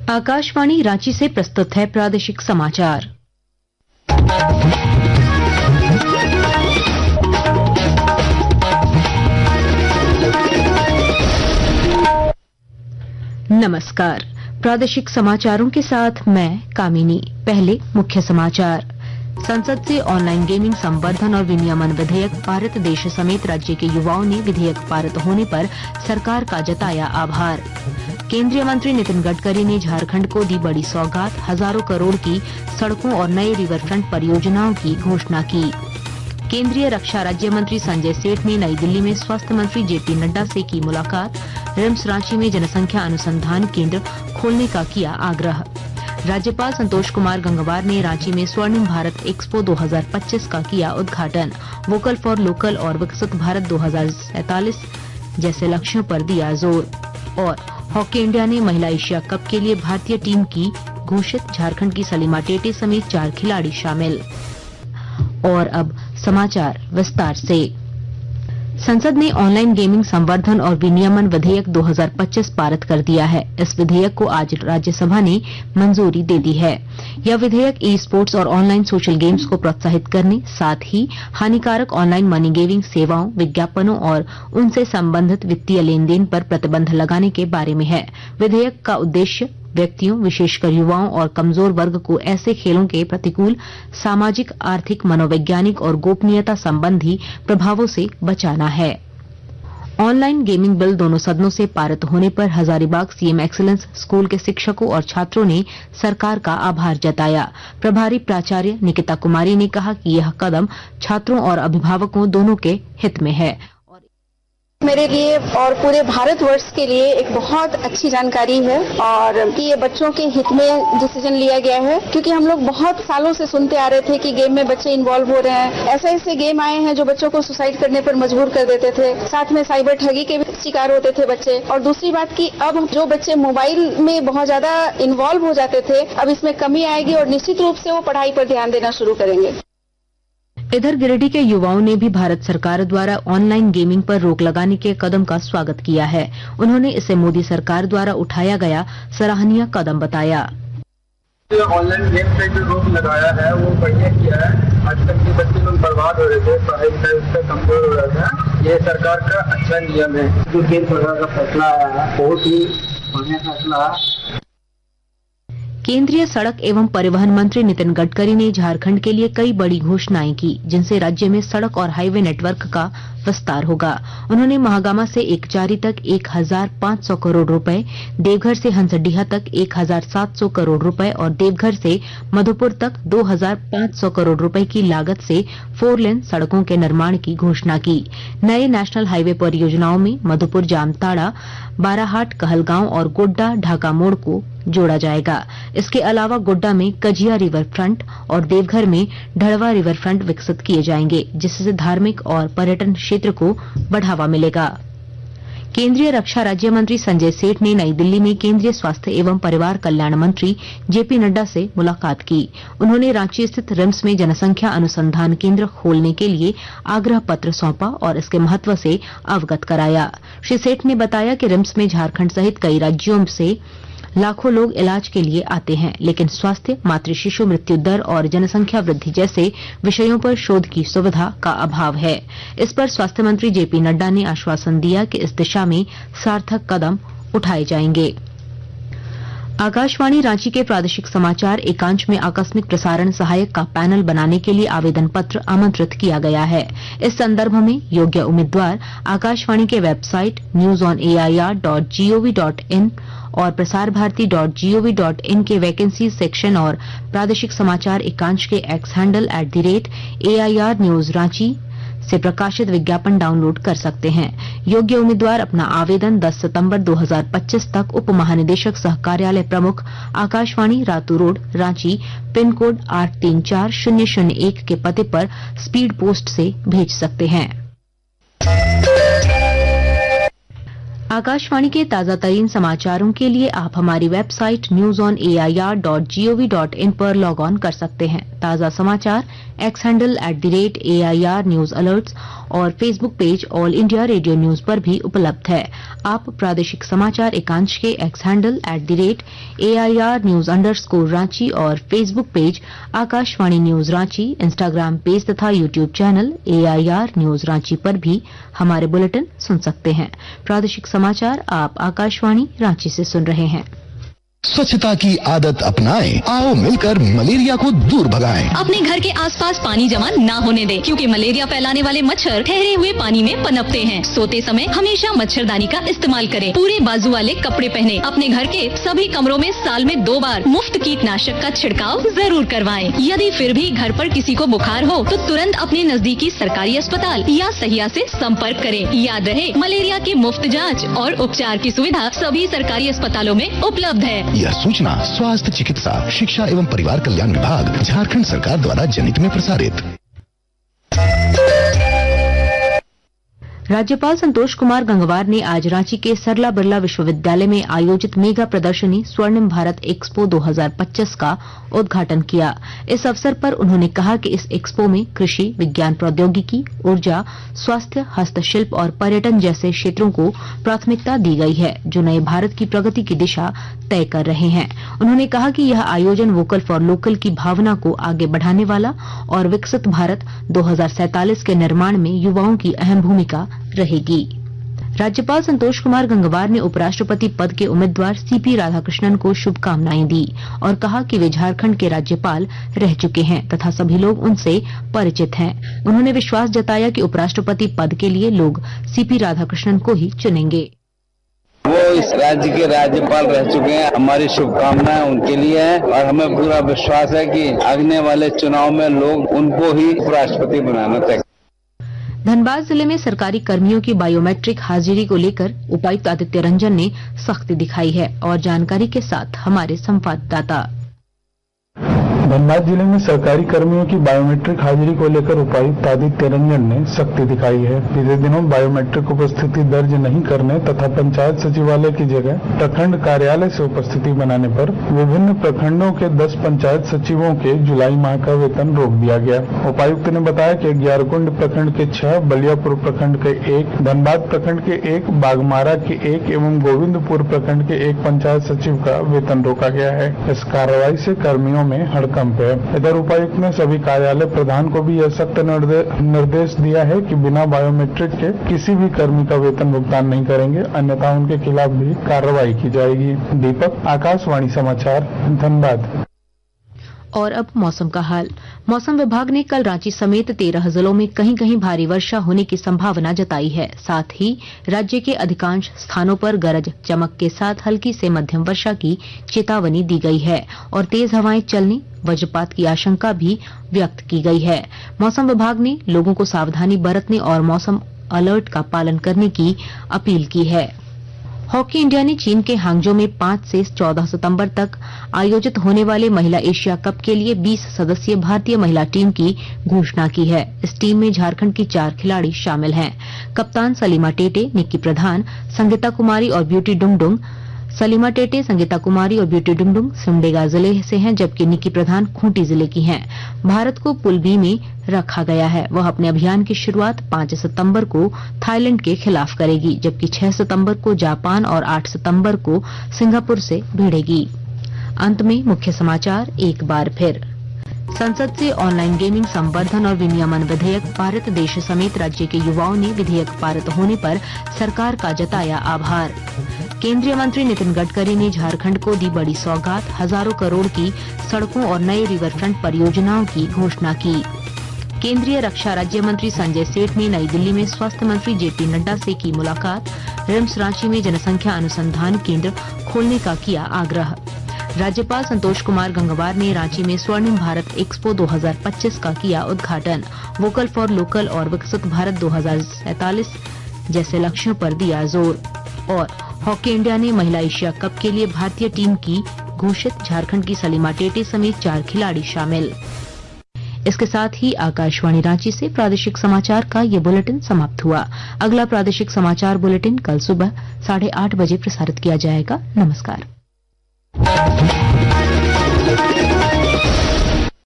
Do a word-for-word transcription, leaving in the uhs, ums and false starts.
आकाशवाणी रांची से प्रस्तुत है प्रादेशिक समाचार। नमस्कार, प्रादेशिक समाचारों के साथ मैं कामिनी। पहले मुख्य समाचार। संसद से ऑनलाइन गेमिंग संवर्धन और विनियमन विधेयक पारित। देश समेत राज्य के युवाओं ने विधेयक पारित होने पर सरकार का जताया आभार। केंद्रीय मंत्री नितिन गडकरी ने झारखंड को दी बड़ी सौगात। हजारों करोड़ की सड़कों और नए रिवरफ्रंट परियोजनाओं की घोषणा की। केंद्रीय रक्षा राज्य मंत्री संजय सेठ ने नई दिल्ली में स्वास्थ्य मंत्री जेपी नड्डा से की मुलाकात। रिम्स रांची में जनसंख्या अनुसंधान केंद्र खोलने का किया आग्रह। राज्यपाल संतोष कुमार गंगवार ने रांची में स्वर्णिम भारत एक्सपो दो हज़ार पच्चीस का किया उद्घाटन। वोकल फॉर लोकल और विकसित भारत दो हज़ार सैंतालीस जैसे लक्ष्यों पर दिया जोर। और हॉकी इंडिया ने महिला एशिया कप के लिए भारतीय टीम की घोषित। झारखंड की सलीमा टेटे समेत चार खिलाड़ी शामिल। और अब समाचार विस्तार से। संसद ने ऑनलाइन गेमिंग संवर्धन और विनियमन विधेयक दो हज़ार पच्चीस पारित कर दिया है। इस विधेयक को आज राज्यसभा ने मंजूरी दे दी है। यह विधेयक ई स्पोर्ट्स और ऑनलाइन सोशल गेम्स को प्रोत्साहित करने, साथ ही हानिकारक ऑनलाइन मनी गेमिंग सेवाओं, विज्ञापनों और उनसे संबंधित वित्तीय लेन देन पर प्रतिबंध लगाने के बारे में है। विधेयक का उद्देश्य व्यक्तियों, विशेषकर युवाओं और कमजोर वर्ग को ऐसे खेलों के प्रतिकूल सामाजिक, आर्थिक, मनोवैज्ञानिक और गोपनीयता संबंधी प्रभावों से बचाना है। ऑनलाइन गेमिंग बिल दोनों सदनों से पारित होने पर हजारीबाग सीएम एक्सीलेंस स्कूल के शिक्षकों और छात्रों ने सरकार का आभार जताया। प्रभारी प्राचार्य निकिता कुमारी ने कहा कि यह कदम छात्रों और अभिभावकों दोनों के हित में है। मेरे लिए और पूरे भारतवर्ष के लिए एक बहुत अच्छी जानकारी है और कि ये बच्चों के हित में डिसीजन लिया गया है, क्योंकि हम लोग बहुत सालों से सुनते आ रहे थे कि गेम में बच्चे इन्वॉल्व हो रहे हैं। ऐसे ऐसे गेम आए हैं जो बच्चों को सुसाइड करने पर मजबूर कर देते थे। साथ में साइबर ठगी के भी शिकार होते थे बच्चे। और दूसरी बात कि अब जो बच्चे मोबाइल में बहुत ज्यादा इन्वॉल्व हो जाते थे, अब इसमें कमी आएगी और निश्चित रूप से वो पढ़ाई पर ध्यान देना शुरू करेंगे। इधर गिरिडीह के युवाओं ने भी भारत सरकार द्वारा ऑनलाइन गेमिंग पर रोक लगाने के कदम का स्वागत किया है। उन्होंने इसे मोदी सरकार द्वारा उठाया गया सराहनीय कदम बताया। ऑनलाइन गेम पे जो रोक लगाया है वो बढ़िया किया है। आज तक के बच्चे लोग बर्बाद हो रहे थे, पढ़ाई लिखाई उसका कमजोर हो रहा था। ये सरकार का अच्छा नियम है। जो केंद्र सरकार का फैसला आया है बहुत ही बढ़िया फैसला है। केंद्रीय सड़क एवं परिवहन मंत्री नितिन गडकरी ने झारखंड के लिए कई बड़ी घोषणाएं की, जिनसे राज्य में सड़क और हाईवे नेटवर्क का विस्तार होगा। उन्होंने महागामा से एकचारी तक एक हजार पांच सौ करोड़ रुपए, देवघर से हंसडीहा तक एक हजार सात सौ करोड़ रुपए और देवघर से मधुपुर तक दो हजार पांच सौ करोड़ रुपए की लागत से फोर लेन सड़कों के निर्माण की घोषणा की। नए नेशनल हाईवे परियोजनाओं में मधुपुर जामताड़ा, बाराहाट, कहलगांव और गोड्डा ढाका मोड़ को जोड़ा जाएगा। इसके अलावा गोड्डा में कजिया रिवर फ्रंट और देवघर में ढड़वा रिवर फ्रंट विकसित किए जाएंगे, जिससे धार्मिक और पर्यटन क्षेत्र को बढ़ावा मिलेगा। केंद्रीय रक्षा राज्य मंत्री संजय सेठ ने नई दिल्ली में केंद्रीय स्वास्थ्य एवं परिवार कल्याण मंत्री जेपी नड्डा से मुलाकात की। उन्होंने रांची स्थित रिम्स में जनसंख्या अनुसंधान केंद्र खोलने के लिए आग्रह पत्र सौंपा और इसके महत्व से अवगत कराया। श्री सेठ ने बताया कि रिम्स में झारखंड सहित कई राज्यों से लाखों लोग इलाज के लिए आते हैं, लेकिन स्वास्थ्य, मातृ शिशु मृत्यु दर और जनसंख्या वृद्धि जैसे विषयों पर शोध की सुविधा का अभाव है। इस पर स्वास्थ्य मंत्री जेपी नड्डा ने आश्वासन दिया कि इस दिशा में सार्थक कदम उठाए जाएंगे। आकाशवाणी रांची के प्रादेशिक समाचार एकांश में आकस्मिक प्रसारण सहायक का पैनल बनाने के लिए आवेदन पत्र आमंत्रित किया गया है। इस संदर्भ में योग्य उम्मीदवार आकाशवाणी के website news on A I R dot G O V dot in और Prasar Bharati dot G O V dot in के वैकेंसी सेक्शन और प्रादेशिक समाचार एकांश के X handle at the rate A I R news Ranchi से प्रकाशित विज्ञापन डाउनलोड कर सकते हैं। योग्य उम्मीदवार अपना आवेदन दस सितंबर दो हज़ार पच्चीस तक उप महानिदेशक सह कार्यालय प्रमुख Akashvani Ratu road Ranchi pin code आठ तीन चार शून्य शून्य एक के पते पर स्पीड पोस्ट से भेज सकते हैं। आकाशवाणी के ताजा तरीन समाचारों के लिए आप हमारी website news on A I R dot G O V dot in पर लॉग ऑन कर सकते हैं। ताजा समाचार X handle at the rate A I R news alerts और Facebook page All India Radio news पर भी उपलब्ध है। आप प्रादेशिक समाचार एकांश के X handle at the rate A I R news underscore Ranchi और Facebook page Akashvani news Ranchi, Instagram page तथा YouTube channel A I R news Ranchi पर भी हमारे बुलेटिन सुन सकते हैं। प्रादेशिक समाचार आप आकाशवाणी रांची से सुन रहे हैं। स्वच्छता की आदत अपनाएं, आओ मिलकर मलेरिया को दूर भगाएं। अपने घर के आसपास पानी जमा ना होने दें, क्योंकि मलेरिया फैलाने वाले मच्छर ठहरे हुए पानी में पनपते हैं। सोते समय हमेशा मच्छरदानी का इस्तेमाल करें। पूरे बाजू वाले कपड़े पहने। अपने घर के सभी कमरों में साल में दो बार मुफ्त कीटनाशक का छिड़काव जरूर करवाएं। यदि फिर भी घर पर किसी को बुखार हो तो तुरंत अपने नजदीकी सरकारी अस्पताल या सहिया से संपर्क करें। याद रहे, मलेरिया की मुफ्त जाँच और उपचार की सुविधा सभी सरकारी अस्पतालों में उपलब्ध है। यह सूचना स्वास्थ्य, चिकित्सा, शिक्षा एवं परिवार कल्याण विभाग, झारखंड सरकार द्वारा जनहित में प्रसारित। राज्यपाल संतोष कुमार गंगवार ने आज रांची के सरला बिरला विश्वविद्यालय में आयोजित मेगा प्रदर्शनी स्वर्णिम भारत एक्सपो दो हज़ार पच्चीस का उद्घाटन किया। इस अवसर पर उन्होंने कहा कि इस एक्सपो में कृषि, विज्ञान प्रौद्योगिकी, ऊर्जा, स्वास्थ्य, हस्तशिल्प और पर्यटन जैसे क्षेत्रों को प्राथमिकता दी गई है, जो नए भारत की प्रगति की दिशा तय कर रहे हैं। उन्होंने कहा कि यह आयोजन वोकल फॉर लोकल की भावना को आगे बढ़ाने वाला और विकसित भारत दो हज़ार सैंतालीस के निर्माण में युवाओं की अहम भूमिका रहेगी। राज्यपाल संतोष कुमार गंगवार ने उपराष्ट्रपति पद के उम्मीदवार सीपी राधाकृष्णन को शुभकामनाएं दी और कहा कि वे झारखंड के राज्यपाल रह चुके हैं तथा सभी लोग उनसे परिचित हैं। उन्होंने विश्वास जताया कि उपराष्ट्रपति पद के लिए लोग सीपी राधाकृष्णन को ही चुनेंगे। वो इस राज्य के राज्यपाल रह चुके हैं। हमारी शुभकामनाएं उनके लिए है और हमें पूरा विश्वास है कि आने वाले चुनाव में लोग उनको ही उपराष्ट्रपति बनाना तय। धनबाद जिले में सरकारी कर्मियों की बायोमेट्रिक हाजिरी को लेकर उपायुक्त आदित्य रंजन ने सख्ती दिखाई है और जानकारी के साथ हमारे संवाददाता। धनबाद जिले में सरकारी कर्मियों की बायोमेट्रिक हाजिरी को लेकर उपायुक्त आदित्य रंजन ने सख्ती दिखाई है। पिछले दिनों बायोमेट्रिक उपस्थिति दर्ज नहीं करने तथा पंचायत सचिवालय की जगह प्रखंड कार्यालय से उपस्थिति बनाने पर विभिन्न प्रखंडों के दस पंचायत सचिवों के जुलाई माह का वेतन रोक दिया गया। उपायुक्त ने बताया कि ग्यारकुंड प्रखंड के छह, बलियापुर प्रखंड के एक, धनबाद प्रखंड के एक, बागमारा के एक एवं गोविंदपुर प्रखंड के एक पंचायत सचिव का वेतन रोका गया है। इस कार्रवाई से कर्मियों में हड़कंप है। इधर उपायुक्त ने सभी कार्यालय प्रधान को भी यह सख्त निर्देश दिया है कि बिना बायोमेट्रिक के किसी भी कर्मी का वेतन भुगतान नहीं करेंगे, अन्यथा उनके खिलाफ भी कार्रवाई की जाएगी। दीपक, आकाशवाणी समाचार, धनबाद। और अब मौसम का हाल। मौसम विभाग ने कल रांची समेत तेरह जिलों में कहीं कहीं भारी वर्षा होने की संभावना जताई है। साथ ही राज्य के अधिकांश स्थानों पर गरज चमक के साथ हल्की से मध्यम वर्षा की चेतावनी दी गई है और तेज हवाएं चलने, वज्रपात की आशंका भी व्यक्त की गई है। मौसम विभाग ने लोगों को सावधानी बरतने और मौसम अलर्ट का पालन करने की अपील की है। हॉकी इंडिया ने चीन के हांगजो में पांच से चौदह सितंबर तक आयोजित होने वाले महिला एशिया कप के लिए बीस सदस्यीय भारतीय महिला टीम की घोषणा की है। इस टीम में झारखंड की चार खिलाड़ी शामिल हैं। कप्तान सलीमा टेटे, निक्की प्रधान, संगीता कुमारी और ब्यूटी डुंगडुंग। सलीमा टेटे, संगीता कुमारी और ब्यूटी डुंगडुंग सिमडेगा जिले से हैं, जबकि निक्की प्रधान खूंटी जिले की हैं। भारत को पूल बी में रखा गया है। वह अपने अभियान की शुरुआत पांच सितंबर को थाईलैंड के खिलाफ करेगी, जबकि छह सितंबर को जापान और आठ सितंबर को सिंगापुर से भिड़ेगी। अंत में मुख्य समाचार एक बार फिर। संसद से ऑनलाइन गेमिंग संवर्धन और विनियमन विधेयक पारित। देश समेत राज्य के युवाओं ने विधेयक पारित होने पर सरकार का जताया आभार। केंद्रीय मंत्री नितिन गडकरी ने झारखंड को दी बड़ी सौगात, हजारों करोड़ की सड़कों और नए रिवरफ्रंट परियोजनाओं की घोषणा की। केंद्रीय रक्षा राज्य मंत्री संजय सेठ ने नई दिल्ली में स्वास्थ्य मंत्री जेपी नड्डा से की मुलाकात। रिम्स रांची में जनसंख्या अनुसंधान केंद्र खोलने का किया आग्रह। राज्यपाल संतोष कुमार गंगवार ने रांची में स्वर्णिम भारत एक्सपो दो हज़ार पच्चीस का किया उद्घाटन। वोकल फॉर लोकल और विकसित भारत दो हज़ार सैंतालीस जैसे लक्ष्यों पर दिया जोर। और हॉकी इंडिया ने महिला एशिया कप के लिए भारतीय टीम की घोषित, झारखंड की सलीमा टेटे समेत चार खिलाड़ी शामिल। इसके साथ ही आकाशवाणी रांची से प्रादेशिक समाचार का ये बुलेटिन समाप्त हुआ। अगला प्रादेशिक समाचार बुलेटिन कल सुबह साढ़े आठ बजे प्रसारित किया जाएगा। नमस्कार।